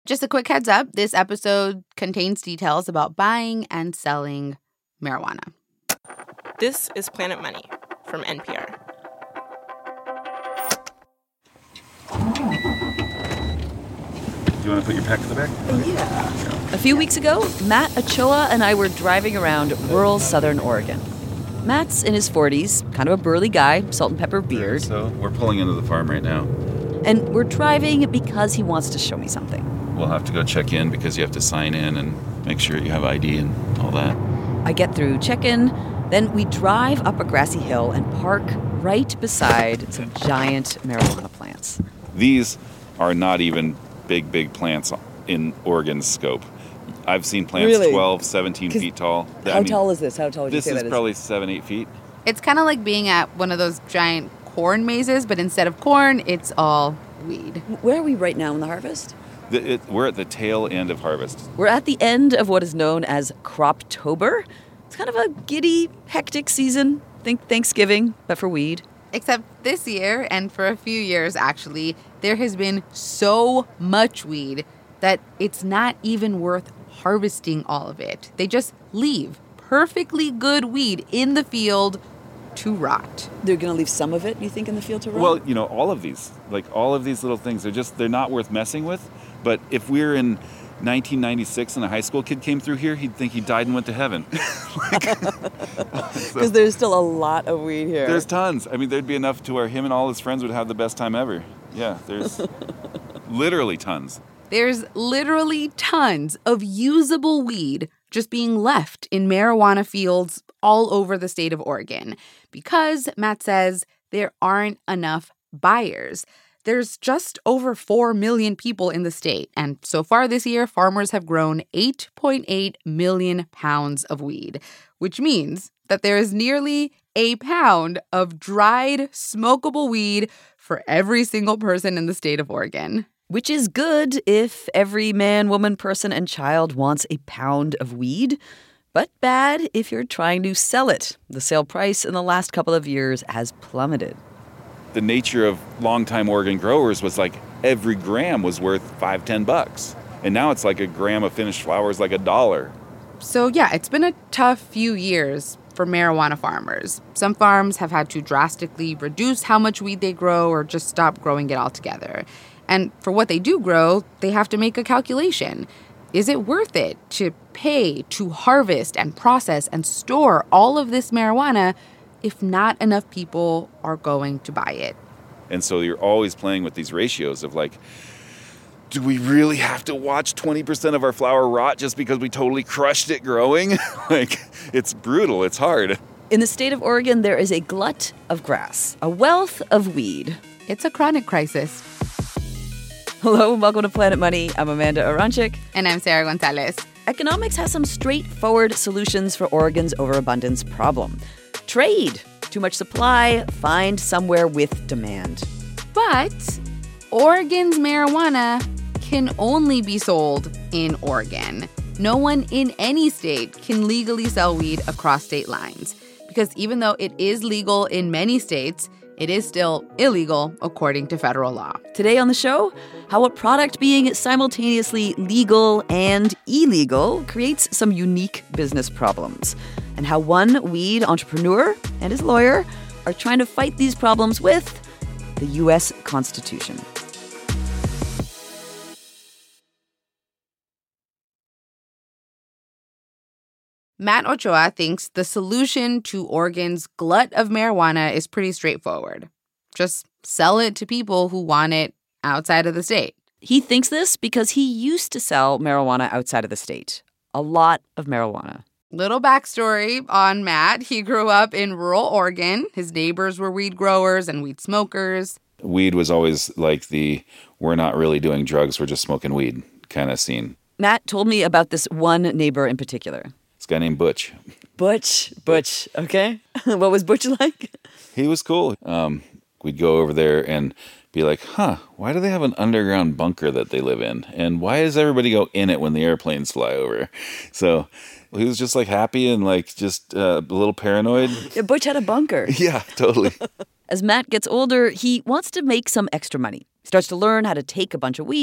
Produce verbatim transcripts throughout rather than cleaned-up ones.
Just a quick heads up, this episode contains details about buying and selling marijuana. This is Planet Money from N P R. Do you want to put your pack in the back? Yeah. A few weeks ago, Matt Ochoa and I were driving around rural southern Oregon. Matt's in his forties, kind of a burly guy, salt and pepper beard. So we're pulling into the farm right now. And we're driving because he wants to show me something. We'll have to go check in because you have to sign in and make sure you have I D and all that. I get through check-in, then we drive up a grassy hill and park right beside some giant marijuana plants. These are not even big, big plants in Oregon's scope. I've seen plants Really? twelve, seventeen feet tall. How I mean, tall is this? How tall would you This say is that is? probably seven, eight feet. It's kind of like being at one of those giant corn mazes, but instead of corn, it's all weed. Where are we right now in the harvest? The, it, we're at the tail end of harvest. We're at the end of what is known as Croptober. It's kind of a giddy, hectic season. Think Thanksgiving, but for weed. Except this year, and for a few years actually, there has been so much weed that it's not even worth harvesting all of it. They just leave perfectly good weed in the field to rot. They're going to leave some of it, you think, in the field to rot? Well, you know, all of these, like all of these little things, they're just, they're not worth messing with. But if we're in nineteen ninety-six and a high school kid came through here, he'd think he died and went to heaven. Because so, there's still a lot of weed here. There's tons. I mean, there'd be enough to where him and all his friends would have the best time ever. Yeah, there's literally tons. There's literally tons of usable weed just being left in marijuana fields all over the state of Oregon because, Matt says, there aren't enough buyers. There's just over four million people in the state, and so far this year, farmers have grown eight point eight million pounds of weed, which means that there is nearly a pound of dried, smokable weed for every single person in the state of Oregon. Which is good if every man, woman, person, and child wants a pound of weed, but bad if you're trying to sell it. The sale price in the last couple of years has plummeted. The nature of longtime Oregon growers was like every gram was worth five, ten bucks. And now it's like a gram of finished flower is like a dollar. So yeah, it's been a tough few years for marijuana farmers. Some farms have had to drastically reduce how much weed they grow or just stop growing it altogether. And for what they do grow, they have to make a calculation. Is it worth it to pay to harvest and process and store all of this marijuana if not enough people are going to buy it? And so you're always playing with these ratios of like, do we really have to watch twenty percent of our flower rot just because we totally crushed it growing? Like, it's brutal. It's hard. In the state of Oregon, there is a glut of grass, a wealth of weed. It's a chronic crisis. Hello and welcome to Planet Money. I'm Amanda Aronchik. And I'm Sarah Gonzalez. Economics has some straightforward solutions for Oregon's overabundance problem. Trade. Too much supply, find somewhere with demand. But Oregon's marijuana can only be sold in Oregon. No one in any state can legally sell weed across state lines. Because even though it is legal in many states, it is still illegal according to federal law. Today on the show, how a product being simultaneously legal and illegal creates some unique business problems, and how one weed entrepreneur and his lawyer are trying to fight these problems with the U S Constitution. Matt Ochoa thinks the solution to Oregon's glut of marijuana is pretty straightforward. Just sell it to people who want it outside of the state. He thinks this because he used to sell marijuana outside of the state. A lot of marijuana. Little backstory on Matt. He grew up in rural Oregon. His neighbors were weed growers and weed smokers. Weed was always like the, we're not really doing drugs, we're just smoking weed kind of scene. Matt told me about this one neighbor in particular. This guy named Butch. Butch, Butch, okay. What was Butch like? He was cool. Um, we'd go over there and be like, huh, why do they have an underground bunker that they live in? And why does everybody go in it when the airplanes fly over? So he was just like happy and like just uh, a little paranoid. Yeah, Butch had a bunker. Yeah, totally. As Matt gets older, he wants to make some extra money. He starts to learn how to take a bunch of weed,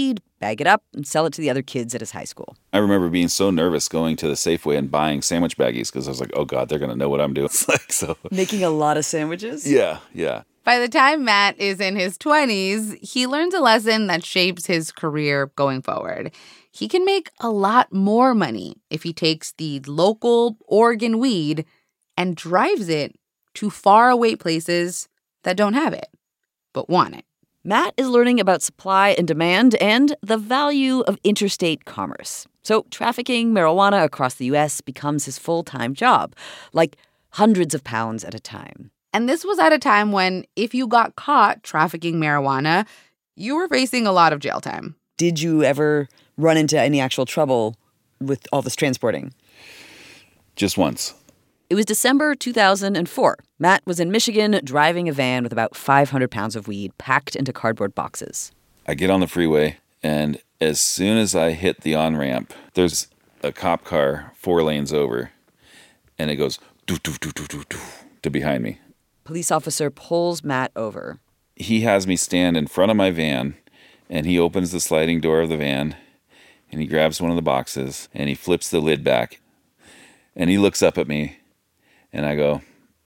bag it up, and sell it to the other kids at his high school. I remember being so nervous going to the Safeway and buying sandwich baggies because I was like, oh, God, they're going to know what I'm doing. It's like, so. Making a lot of sandwiches? Yeah, yeah. By the time Matt is in his twenties, he learns a lesson that shapes his career going forward. He can make a lot more money if he takes the local Oregon weed and drives it to faraway places that don't have it, but want it. Matt is learning about supply and demand and the value of interstate commerce. So trafficking marijuana across the U S becomes his full-time job, like hundreds of pounds at a time. And this was at a time when if you got caught trafficking marijuana, you were facing a lot of jail time. Did you ever run into any actual trouble with all this transporting? Just once. It was December two thousand four. Matt was in Michigan driving a van with about five hundred pounds of weed packed into cardboard boxes. I get on the freeway, and as soon as I hit the on-ramp, there's a cop car four lanes over, and it goes doo doo doo doo doo doo to behind me. Police officer pulls Matt over. He has me stand in front of my van, and he opens the sliding door of the van, and he grabs one of the boxes, and he flips the lid back, and he looks up at me, and I go,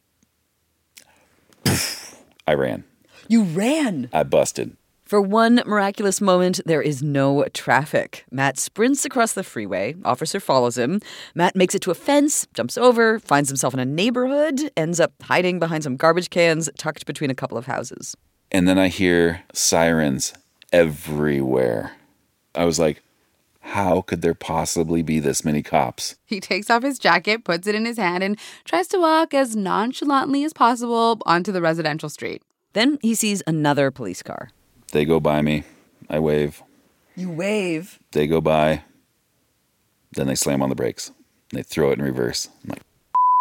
poof, I ran. You ran? I busted. For one miraculous moment, there is no traffic. Matt sprints across the freeway. Officer follows him. Matt makes it to a fence, jumps over, finds himself in a neighborhood, ends up hiding behind some garbage cans tucked between a couple of houses. And then I hear sirens everywhere. I was like, how could there possibly be this many cops? He takes off his jacket, puts it in his hand, and tries to walk as nonchalantly as possible onto the residential street. Then he sees another police car. They go by me. I wave. You wave? They go by. Then they slam on the brakes. They throw it in reverse. I'm like,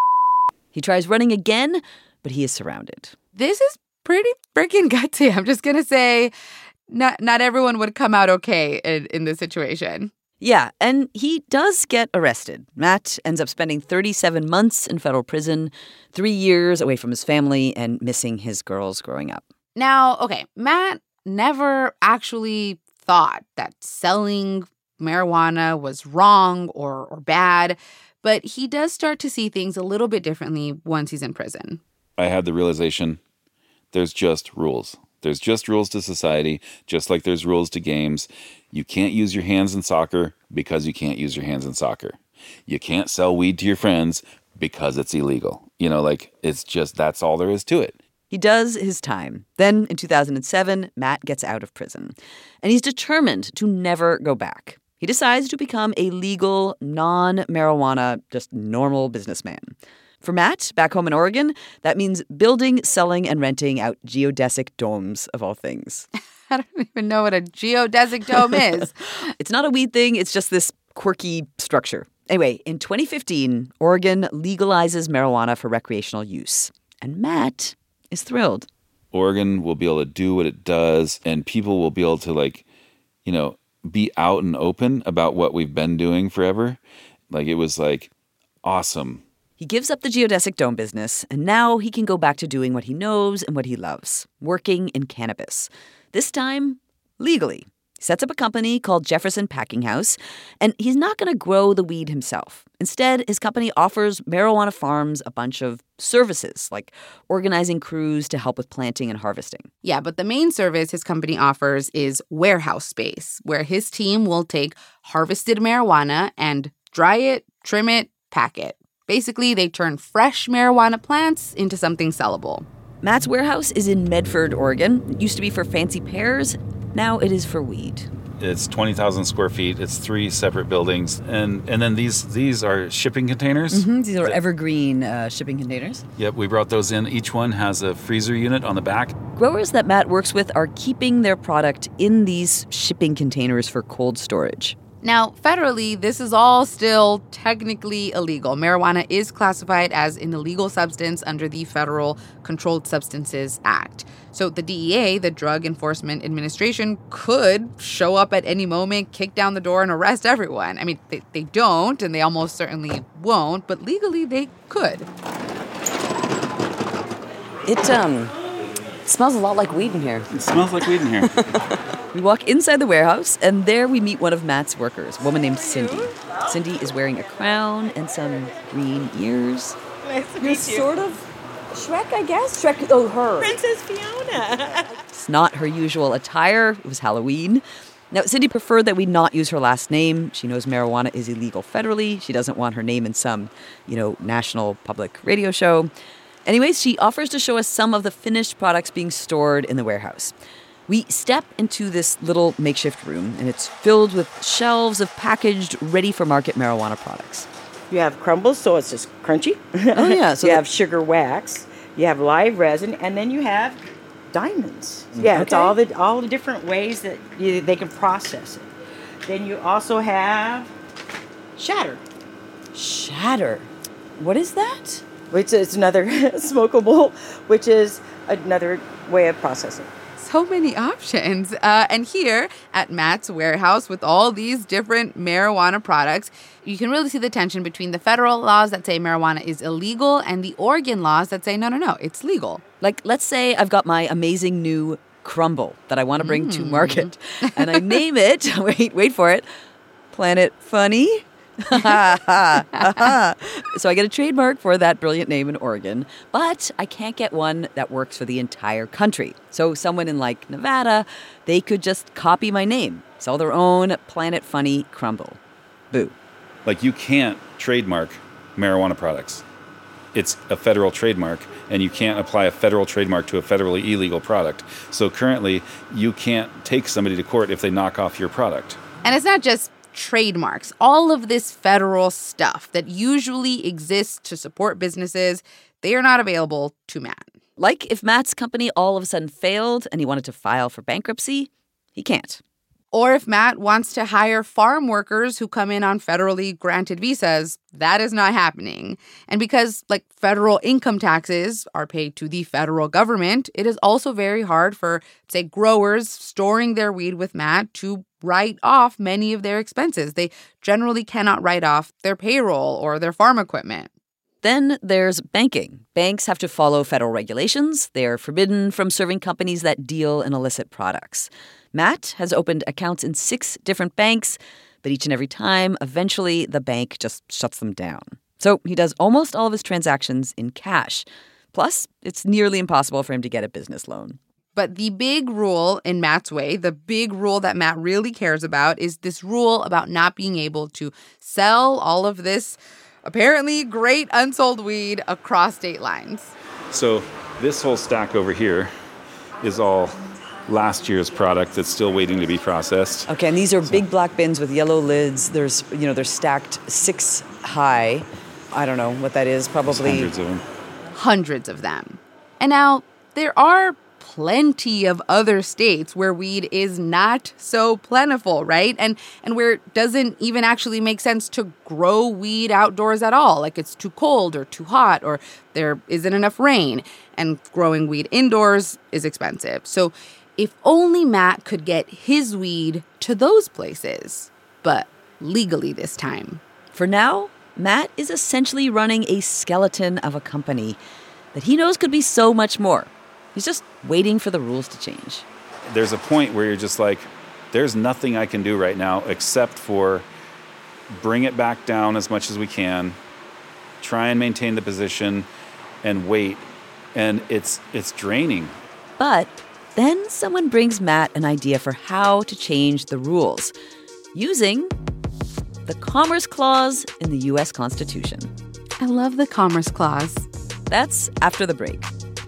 he tries running again, but he is surrounded. This is pretty freaking gutsy. I'm just going to say not not everyone would come out okay in, in this situation. Yeah, and he does get arrested. Matt ends up spending thirty-seven months in federal prison, three years away from his family and missing his girls growing up. Now, okay, Matt never actually thought that selling marijuana was wrong or, or bad, but he does start to see things a little bit differently once he's in prison. I had the realization there's just rules. There's just rules to society, just like there's rules to games. You can't use your hands in soccer because you can't use your hands in soccer. You can't sell weed to your friends because it's illegal. You know, like, it's just, that's all there is to it. He does his time. Then, in two thousand seven, Matt gets out of prison. And he's determined to never go back. He decides to become a legal, non-marijuana, just normal businessman. For Matt, back home in Oregon, that means building, selling, and renting out geodesic domes, of all things. I don't even know what a geodesic dome is. It's not a weed thing. It's just this quirky structure. Anyway, in twenty fifteen, Oregon legalizes marijuana for recreational use. And Matt is thrilled. Oregon will be able to do what it does, and people will be able to, like, you know, be out and open about what we've been doing forever. Like, it was, like, awesome. He gives up the geodesic dome business, and now he can go back to doing what he knows and what he loves, working in cannabis. This time, legally. He sets up a company called Jefferson Packing House, and he's not going to grow the weed himself. Instead, his company offers marijuana farms a bunch of services, like organizing crews to help with planting and harvesting. Yeah, but the main service his company offers is warehouse space, where his team will take harvested marijuana and dry it, trim it, pack it. Basically, they turn fresh marijuana plants into something sellable. Matt's warehouse is in Medford, Oregon. It used to be for fancy pears. Now it is for weed. It's twenty thousand square feet. It's three separate buildings. And and then these these are shipping containers. Mm-hmm. These are evergreen uh, shipping containers. Yep, we brought those in. Each one has a freezer unit on the back. Growers that Matt works with are keeping their product in these shipping containers for cold storage. Now, federally, this is all still technically illegal. Marijuana is classified as an illegal substance under the Federal Controlled Substances Act. So the D E A, the Drug Enforcement Administration, could show up at any moment, kick down the door, and arrest everyone. I mean, they, they don't, and they almost certainly won't, but legally they could. It, um, smells a lot like weed in here. It smells like weed in here. We walk inside the warehouse, and there we meet one of Matt's workers, a woman named Cindy. Cindy is wearing a crown and some green ears. Nice to You're meet you. sort of Shrek, I guess. Shrek, oh, her. Princess Fiona. It's not her usual attire. It was Halloween. Now, Cindy preferred that we not use her last name. She knows marijuana is illegal federally. She doesn't want her name in some, you know, national public radio show. Anyways, she offers to show us some of the finished products being stored in the warehouse. We step into this little makeshift room, and it's filled with shelves of packaged, ready-for-market marijuana products. You have crumbles, so it's just crunchy. Oh, yeah. So you that- have sugar wax. You have live resin, and then you have diamonds. Yeah, it's Okay. all the all the different ways that you, they can process it. Then you also have shatter, Shatter. What is that? which is another smokable, which is another way of processing. So many options. Uh, and here at Matt's warehouse with all these different marijuana products, you can really see the tension between the federal laws that say marijuana is illegal and the Oregon laws that say, no, no, no, it's legal. Like, let's say I've got my amazing new crumble that I want to bring to market, and I name it, wait, wait for it, Planet Funny. So I get a trademark for that brilliant name in Oregon, but I can't get one that works for the entire country. So someone in like Nevada, they could just copy my name, sell their own Planet Funny crumble. Boo. Like, you can't trademark marijuana products. It's a federal trademark, and you can't apply a federal trademark to a federally illegal product. So currently, you can't take somebody to court if they knock off your product. And it's not just trademarks. All of this federal stuff that usually exists to support businesses, they are not available to Matt. Like if Matt's company all of a sudden failed and he wanted to file for bankruptcy, he can't. Or if Matt wants to hire farm workers who come in on federally granted visas, that is not happening. And because, like, federal income taxes are paid to the federal government, it is also very hard for, say, growers storing their weed with Matt to write off many of their expenses. They generally cannot write off their payroll or their farm equipment. Then there's banking. Banks have to follow federal regulations. They are forbidden from serving companies that deal in illicit products. Matt has opened accounts in six different banks, but each and every time, eventually the bank just shuts them down. So he does almost all of his transactions in cash. Plus, it's nearly impossible for him to get a business loan. But the big rule in Matt's way, the big rule that Matt really cares about is this rule about not being able to sell all of this apparently great unsold weed across state lines. So this whole stack over here is all last year's product that's still waiting to be processed. Okay, and these are big black bins with yellow lids. There's, you know, they're stacked six high. I don't know what that is, probably There's hundreds of them. Hundreds of them. And now there are plenty of other states where weed is not so plentiful, right? And and where it doesn't even actually make sense to grow weed outdoors at all. Like it's too cold or too hot or there isn't enough rain. And growing weed indoors is expensive. So if only Matt could get his weed to those places, but legally this time. For now, Matt is essentially running a skeleton of a company that he knows could be so much more. He's just waiting for the rules to change. There's a point where you're just like, there's nothing I can do right now except for bring it back down as much as we can, try and maintain the position, and wait. And it's it's draining. But then someone brings Matt an idea for how to change the rules using the Commerce Clause in the U S Constitution. I love the Commerce Clause. That's after the break.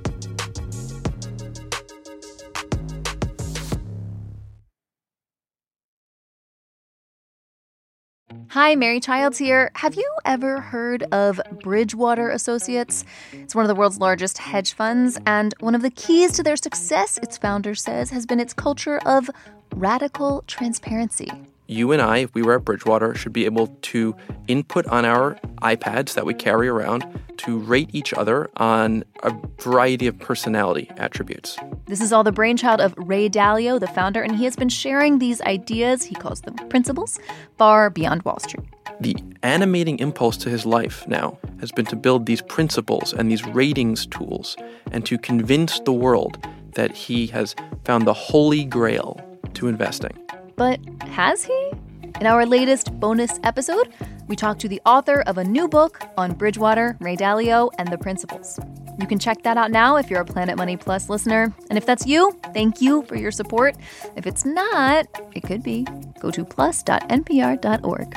Hi, Mary Childs here. Have you ever heard of Bridgewater Associates? It's one of the world's largest hedge funds, and one of the keys to their success, its founder says, has been its culture of radical transparency. You and I, if we were at Bridgewater, should be able to input on our iPads that we carry around to rate each other on a variety of personality attributes. This is all the brainchild of Ray Dalio, the founder, and he has been sharing these ideas, he calls them principles, far beyond Wall Street. The animating impulse to his life now has been to build these principles and these ratings tools and to convince the world that he has found the holy grail to investing. But has he? In our latest bonus episode, we talk to the author of a new book on Bridgewater, Ray Dalio, and the principles. You can check that out now if you're a Planet Money Plus listener. And if that's you, thank you for your support. If it's not, it could be. Go to plus dot n p r dot org.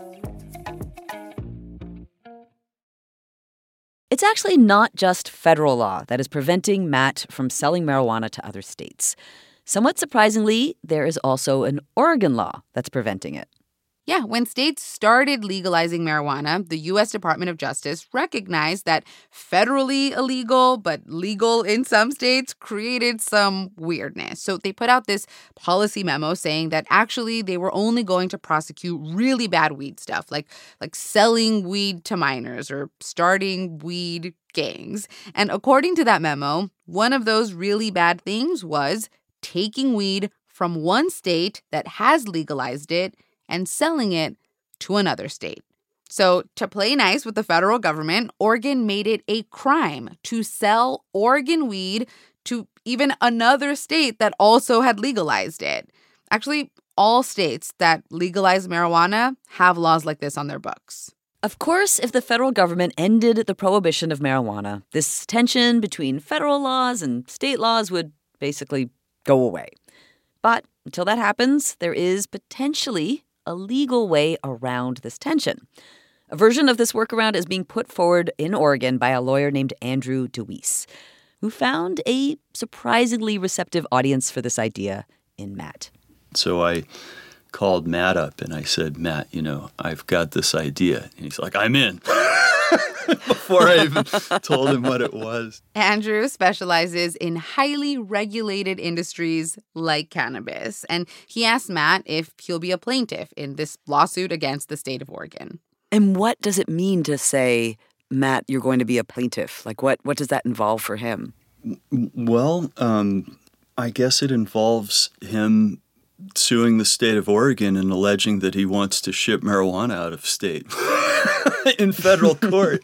It's actually not just federal law that is preventing Matt from selling marijuana to other states. Somewhat surprisingly, there is also an Oregon law that's preventing it. Yeah, when states started legalizing marijuana, the U S Department of Justice recognized that federally illegal but legal in some states created some weirdness. So they put out this policy memo saying that actually they were only going to prosecute really bad weed stuff, like like selling weed to minors or starting weed gangs. And according to that memo, one of those really bad things was taking weed from one state that has legalized it and selling it to another state. So to play nice with the federal government, Oregon made it a crime to sell Oregon weed to even another state that also had legalized it. Actually, all states that legalize marijuana have laws like this on their books. Of course, if the federal government ended the prohibition of marijuana, this tension between federal laws and state laws would basically go away. But until that happens, there is potentially a legal way around this tension. A version of this workaround is being put forward in Oregon by a lawyer named Andrew DeWeese, who found a surprisingly receptive audience for this idea in Matt. So I called Matt up and I said, Matt, you know, I've got this idea. And he's like, I'm in. Before I even told him what it was. Andrew specializes in highly regulated industries like cannabis, and he asked Matt if he'll be a plaintiff in this lawsuit against the state of Oregon. And what does it mean to say, Matt, you're going to be a plaintiff? Like, what, what does that involve for him? Well, um, I guess it involves him suing the state of Oregon and alleging that he wants to ship marijuana out of state in federal court,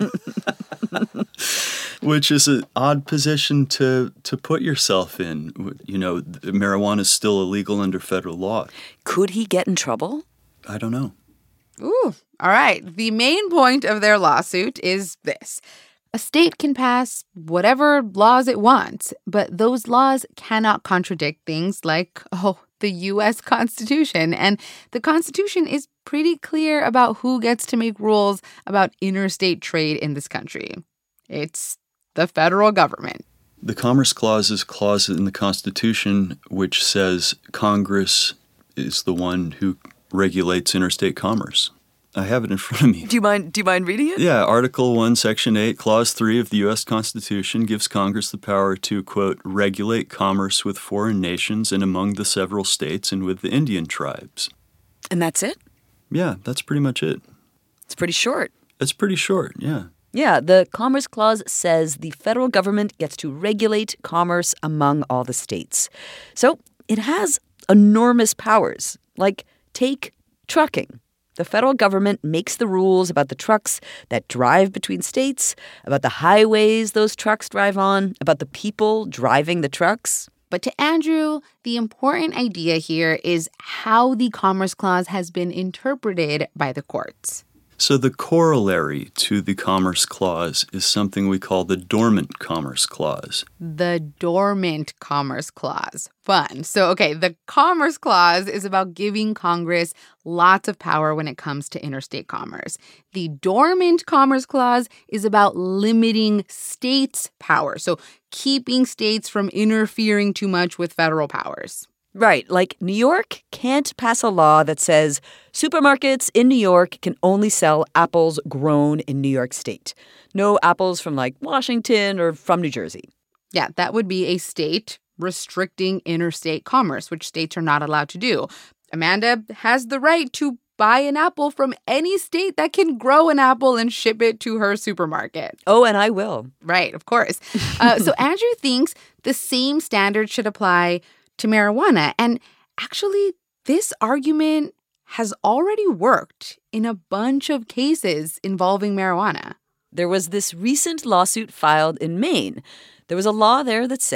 which is an odd position to, to put yourself in. You know, marijuana is still illegal under federal law. Could he get in trouble? I don't know. Ooh, all right. The main point of their lawsuit is this. A state can pass whatever laws it wants, but those laws cannot contradict things like, oh, the U S Constitution. And the Constitution is pretty clear about who gets to make rules about interstate trade in this country. It's the federal government. The Commerce Clause is a clause in the Constitution which says Congress is the one who regulates interstate commerce. I have it in front of me. Do you mind do you mind reading it? Yeah, Article one, Section eight, Clause three of the U S Constitution gives Congress the power to, quote, regulate commerce with foreign nations and among the several states and with the Indian tribes. And that's it? Yeah, that's pretty much it. It's pretty short. It's pretty short, yeah. Yeah, the Commerce Clause says the federal government gets to regulate commerce among all the states. So it has enormous powers, like take trucking. The federal government makes the rules about the trucks that drive between states, about the highways those trucks drive on, about the people driving the trucks. But to Andrew, the important idea here is how the Commerce Clause has been interpreted by the courts. So the corollary to the Commerce Clause is something we call the Dormant Commerce Clause. The Dormant Commerce Clause. Fun. So, okay, the Commerce Clause is about giving Congress lots of power when it comes to interstate commerce. The Dormant Commerce Clause is about limiting states' power, so keeping states from interfering too much with federal powers. Right, like New York can't pass a law that says supermarkets in New York can only sell apples grown in New York State. No apples from, like, Washington or from New Jersey. Yeah, that would be a state restricting interstate commerce, which states are not allowed to do. Amanda has the right to buy an apple from any state that can grow an apple and ship it to her supermarket. Oh, and I will. Right, of course. Uh, so Andrew thinks the same standard should apply to marijuana. And actually, this argument has already worked in a bunch of cases involving marijuana. There was this recent lawsuit filed in Maine. There was a law there that said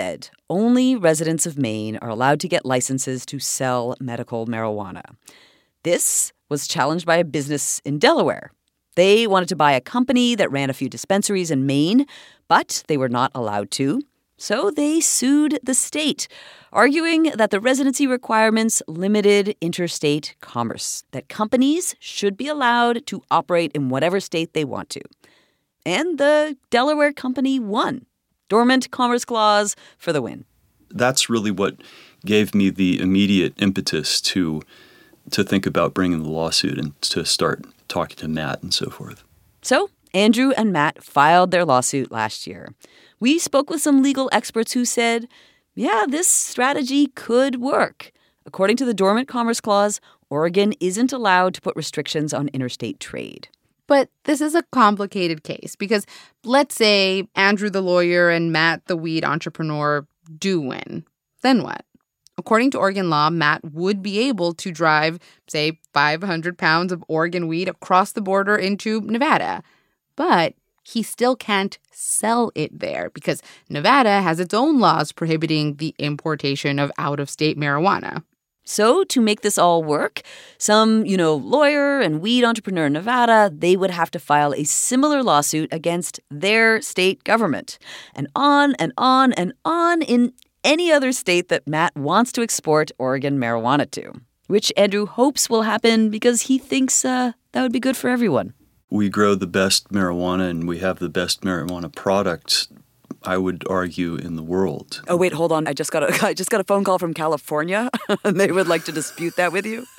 only residents of Maine are allowed to get licenses to sell medical marijuana. This was challenged by a business in Delaware. They wanted to buy a company that ran a few dispensaries in Maine, but they were not allowed to. So they sued the state, arguing that the residency requirements limited interstate commerce, that companies should be allowed to operate in whatever state they want to. And the Delaware company won. Dormant Commerce Clause for the win. That's really what gave me the immediate impetus to to think about bringing the lawsuit and to start talking to Matt and so forth. So Andrew and Matt filed their lawsuit last year. We spoke with some legal experts who said, yeah, this strategy could work. According to the Dormant Commerce Clause, Oregon isn't allowed to put restrictions on interstate trade. But this is a complicated case because let's say Andrew the lawyer and Matt the weed entrepreneur do win. Then what? According to Oregon law, Matt would be able to drive, say, five hundred pounds of Oregon weed across the border into Nevada. But he still can't sell it there because Nevada has its own laws prohibiting the importation of out-of-state marijuana. So to make this all work, some, you know, lawyer and weed entrepreneur in Nevada, they would have to file a similar lawsuit against their state government. And on and on and on in any other state that Matt wants to export Oregon marijuana to, which Andrew hopes will happen because he thinks uh, that would be good for everyone. We grow the best marijuana and we have the best marijuana products, I would argue, in the world. Oh, wait, hold on. I just got a, I just got a phone call from California, and they would like to dispute that with you.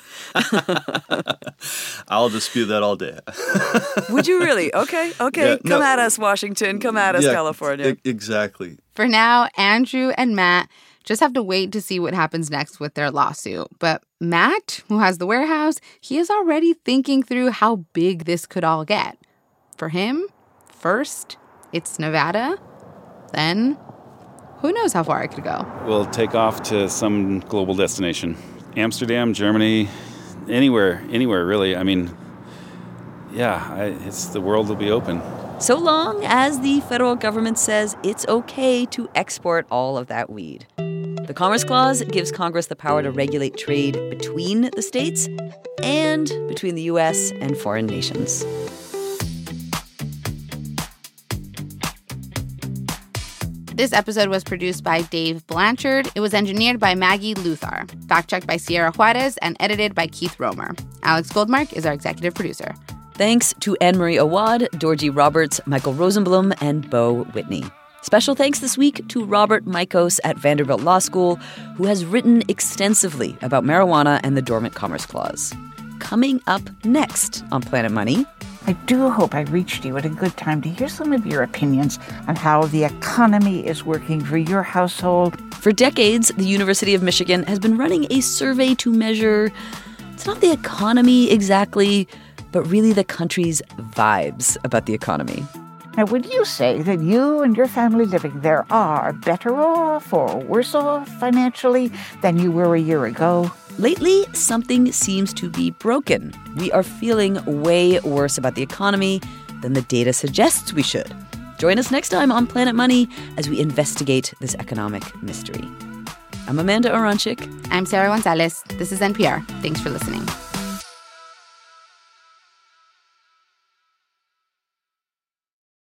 I'll dispute that all day. Would you really? Okay, okay. Yeah, Come no, at us, Washington. Come at us, yeah, California. E- exactly. For now, Andrew and Matt just have to wait to see what happens next with their lawsuit. But Matt, who has the warehouse, he is already thinking through how big this could all get. For him, first, it's Nevada. Then, who knows how far it could go. We'll take off to some global destination. Amsterdam, Germany, anywhere, anywhere really. I mean, yeah, I, it's the world will be open. So long as the federal government says it's okay to export all of that weed. The Commerce Clause gives Congress the power to regulate trade between the states and between the U S and foreign nations. This episode was produced by Dave Blanchard. It was engineered by Maggie Luthar, fact-checked by Sierra Juarez, and edited by Keith Romer. Alex Goldmark is our executive producer. Thanks to Anne-Marie Awad, Dorji Roberts, Michael Rosenblum, and Bo Whitney. Special thanks this week to Robert Mikos at Vanderbilt Law School, who has written extensively about marijuana and the Dormant Commerce Clause. Coming up next on Planet Money... I do hope I reached you at a good time to hear some of your opinions on how the economy is working for your household. For decades, the University of Michigan has been running a survey to measure, it's not the economy exactly, but really the country's vibes about the economy. Now, would you say that you and your family living there are better off or worse off financially than you were a year ago? Lately, something seems to be broken. We are feeling way worse about the economy than the data suggests we should. Join us next time on Planet Money as we investigate this economic mystery. I'm Amanda Aronchik. I'm Sarah Gonzalez. This is N P R. Thanks for listening.